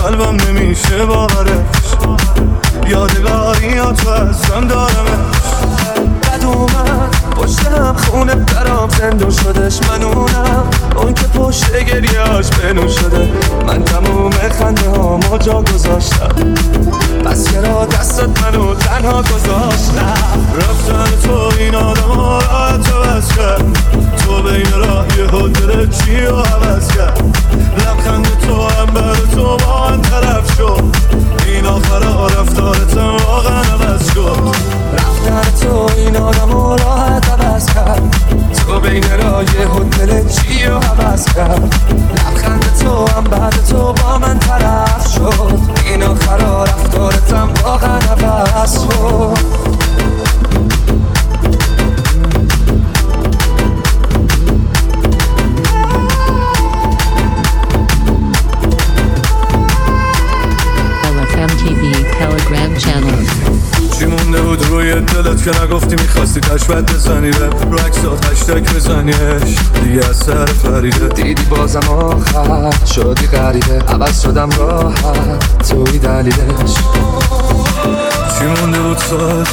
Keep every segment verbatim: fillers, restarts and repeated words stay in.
قلبم نمیشه باورش، یادگاریاتو ازم دارمش. بد اومد پشتم خونه برام زندون شدش، من اونم اون که پشت گریاش بنون شده. من تموم خنده هامو جا گذاشتم، بس چرا دستت منو تنها گذاشتم. رفتن تو این آدم ها راحت عوض کرد، تو بین راه یه دل چی رو عوض کرد. لبخند تو هم بر تو با من طرف شد، این آخرا رفتارتم واقعا عوض شد. رفتن تو این آدم ها راحت عوض کرد، تو بین راه یه دل چی رو عوض کرد. لبخند تو هم بعد تو با من طرف شد، این آخرا رفتارتم واقعا عوض شد. چی مونده بود روی دلت که نگفتی میخواستی تشبت بزنی رب رو عکسات هشتگ بزنیش دیگه از سر فریده. دیدی بازم آخر شدی غریبه، عوض شدم راحت توی دلیلش. چی مونده بود ساعت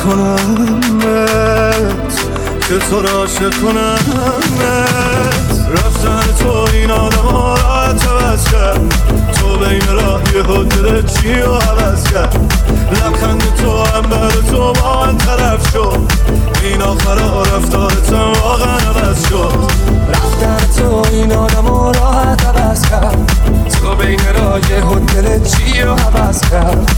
کنمت که تو را عاشق کنمت. رفتن تو این آدم ها راحت عوض کرد، تو بین راه یه دل چی رو عوض کرد. لبخند تو هم بر تو با من طرف شد، این آخرا رفتارتم واقعا عوض شد. رفتن تو این آدم ها راحت عوض کرد، تو بین راه یه دل چی رو عوض کرد.